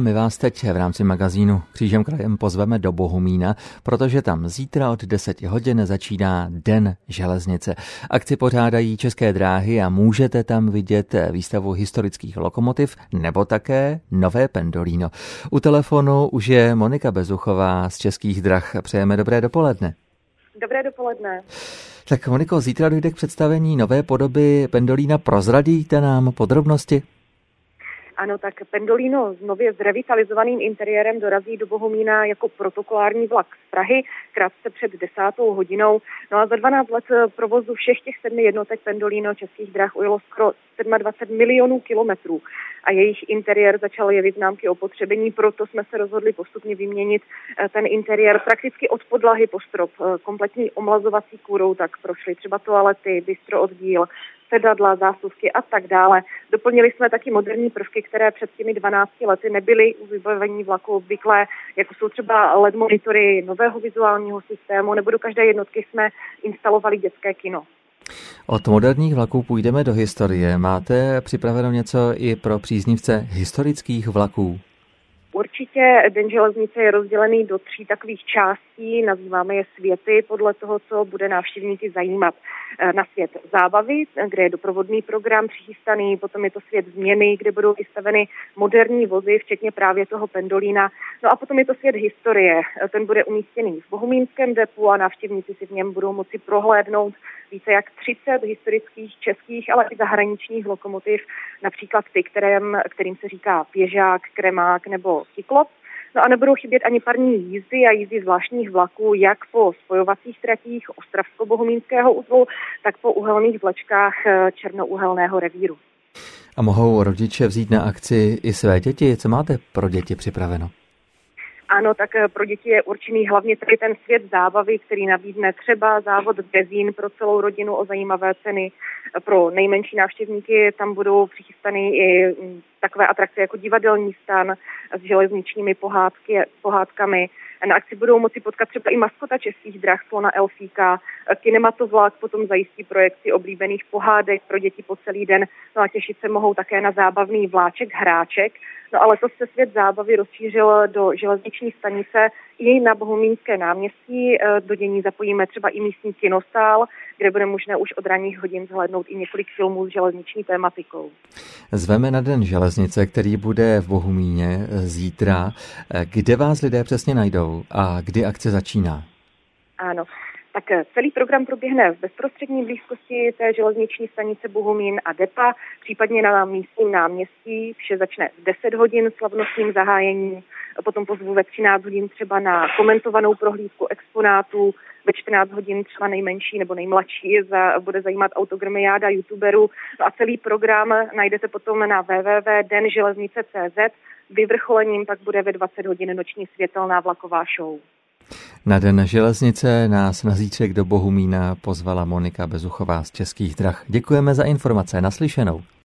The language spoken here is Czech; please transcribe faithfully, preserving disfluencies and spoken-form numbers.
my vás teď v rámci magazínu Křížem krajem pozveme do Bohumína, protože tam zítra od deseti hodin začíná Den železnice. Akci pořádají České dráhy a můžete tam vidět výstavu historických lokomotiv nebo také nové pendolino. U telefonu už je Monika Bezuchová z Českých drah. Přejeme dobré dopoledne. Dobré dopoledne. Tak Moniko, zítra dojde k představení nové podoby pendolína. Prozradíte nám podrobnosti? Ano, tak pendolino s nově zrevitalizovaným interiérem dorazí do Bohumína jako protokolární vlak z Prahy krátce před desátou hodinou. No a za dvanáct let provozu všech těch sedmi jednotek pendolino Českých drah ujelo skoro dvacet sedm milionů kilometrů a jejich interiér začal jevit známky opotřebení, proto jsme se rozhodli postupně vyměnit ten interiér prakticky od podlahy po strop. Kompletní omlazovací kůrou tak prošly třeba toalety, bistro oddíl, sedadla, zásuvky a tak dále. Doplnili jsme taky moderní prvky, které před těmi dvanácti lety nebyly u vybavení vlaku obvyklé, jako jsou třeba el é dé monitory nového vizuálního systému, nebo do každé jednotky jsme instalovali dětské kino. Od moderních vlaků půjdeme do historie. Máte připraveno něco i pro příznivce historických vlaků? Určitě Den železnice je rozdělený do tří takových částí, nazýváme je světy, podle toho, co bude návštěvníky zajímat. Na svět zábavy, kde je doprovodný program přichystaný, potom je to svět změny, kde budou vystaveny moderní vozy, včetně právě toho pendolína. No a potom je to svět historie, ten bude umístěný v bohumínském depu a návštěvníci si v něm budou moci prohlédnout více jak třicet historických českých, ale i zahraničních lokomotiv, například ty, kterým, kterým se říká Pěžák, Kremák nebo Cyklop. No a nebudou chybět ani parní jízdy a jízdy zvláštních vlaků, jak po spojovacích tratích Ostravsko-bohumínského uzlu, tak po uhelných vlečkách Černouhelného revíru. A mohou rodiče vzít na akci i své děti? Co máte pro děti připraveno? Ano, tak pro děti je určený hlavně tady ten svět zábavy, který nabídne třeba závod Bezín pro celou rodinu o zajímavé ceny. Pro nejmenší návštěvníky tam budou přichystany i takové atrakce jako divadelní stan s železničními pohádky, pohádkami. Na akci budou moci potkat třeba i maskota Českých drah, slona Elfíka. Kinematovlak potom zajistí projekci oblíbených pohádek pro děti po celý den. No a těšit se mohou také na zábavný vláček Hráček. No ale to se svět zábavy rozšířil do železniční stanice i na Bohumínské náměstí. Do dění zapojíme třeba i místní kinosál, kde bude možné už od ranních hodin zhlédnout i několik filmů s železniční tématikou. Zveme na Den železnice, který bude v Bohumíně zítra. Kde vás lidé přesně najdou a kdy akce začíná? Ano. Tak celý program proběhne v bezprostřední blízkosti té železniční stanice Bohumín a depa, případně na místním náměstí. Vše začne v deset hodin slavnostním zahájením, potom pozvu ve třináct hodin třeba na komentovanou prohlídku exponátů, ve čtrnáct hodin třeba nejmenší nebo nejmladší za, bude zajímat autogramiáda youtuberů. No a celý program najdete potom na w w w tečka den železnice tečka c z. Vyvrcholením pak bude ve dvacet hodin noční světelná vlaková show. Na Den železnice nás na zítřek do Bohumína pozvala Monika Bezuchová z Českých drah. Děkujeme za informace. Naslyšenou.